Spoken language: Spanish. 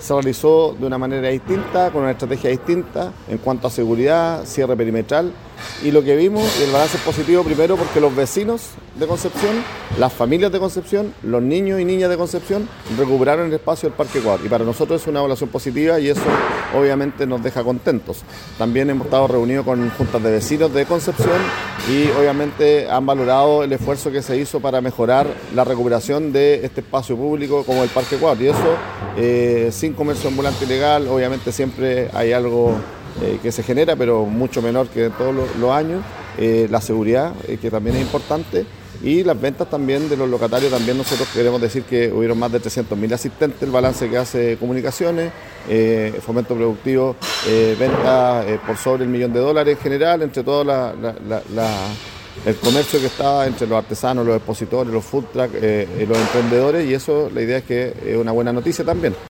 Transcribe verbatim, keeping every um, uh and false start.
se realizó de una manera distinta, con una estrategia distinta en cuanto a seguridad, cierre perimetral, y lo que vimos, y el balance es positivo primero porque los vecinos de Concepción, las familias de Concepción, los niños y niñas de Concepción recuperaron el espacio del Parque Ecuador, y para nosotros es una evaluación positiva y eso obviamente nos deja contentos. También hemos estado reunidos con juntas de vecinos de Concepción y obviamente han valorado el esfuerzo que se hizo para mejorar la recuperación de este espacio público como el Parque Ecuador, y eso eh, sin comercio ambulante ilegal, obviamente siempre hay algo eh, que se genera, pero mucho menor que todos los, los años, eh, la seguridad, eh, que también es importante, y las ventas también de los locatarios. También nosotros queremos decir que hubieron más de trescientos mil asistentes, el balance que hace Comunicaciones, eh, Fomento Productivo, eh, venta eh, por sobre el millón de dólares en general, entre todo la, la, la, la, el comercio que está entre los artesanos, los expositores, los food truck, eh, los emprendedores, y eso la idea es que es una buena noticia también.